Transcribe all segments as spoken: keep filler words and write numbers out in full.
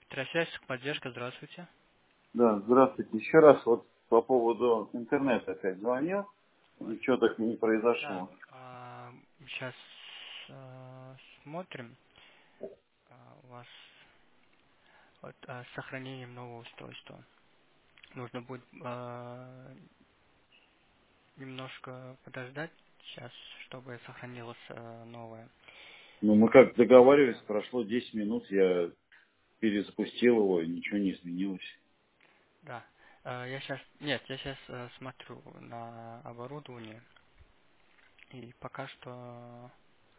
Трансляция, поддержка, здравствуйте. Да, здравствуйте. Еще раз вот по поводу интернета опять звонил. Ничего так не Да, произошло. а, сейчас а, смотрим. А, у вас вот, а, с сохранением нового устройства. Нужно будет а, немножко подождать сейчас, чтобы сохранилось а, новое. Ну, мы как договаривались, Да. прошло десять минут, я перезапустил его, и ничего не изменилось. Да. А, я сейчас, нет, я сейчас смотрю на оборудование, и пока что,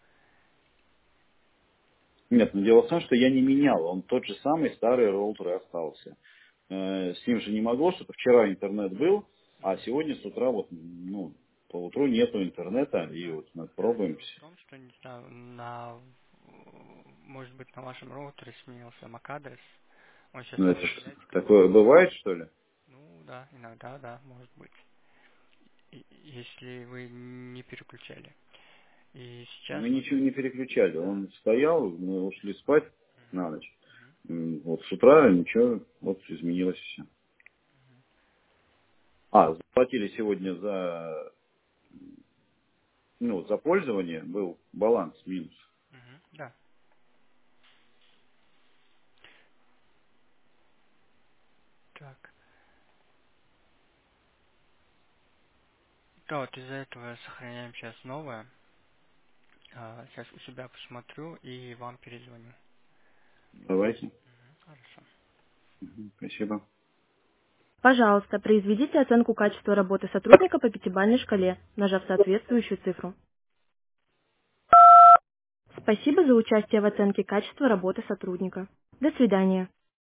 Нет, но дело в том, что я не менял, он тот же самый старый роутер и остался. Э, С ним же не могло, что вчера интернет был, а сегодня с утра вот, ну, по утру нету интернета, и да. вот мы Да, дело пробуем. в том, что, не знаю, на, может быть, на вашем роутере сменился эм эй си-адрес. Он сейчас Ну, это может ж взять, как бы, такое бывает, что ли? ну, да, иногда, да, может быть. И- если вы не переключали. И сейчас, Мы ничего не переключали. да. Он стоял, мы ушли спать на Мгм, ночь. мгм. М, Вот с утра ничего, вот изменилось все. А, заплатили сегодня за, ну, за пользование, был баланс минус. Мгм, да. Так. Да, вот из-за этого сохраняем сейчас новое. А, сейчас у себя посмотрю и вам перезвоню. Давайте. Мгм, хорошо. Мгм, спасибо. Пожалуйста, произведите оценку качества работы сотрудника по пятибалльной шкале, нажав соответствующую цифру. Спасибо за участие в оценке качества работы сотрудника. До свидания.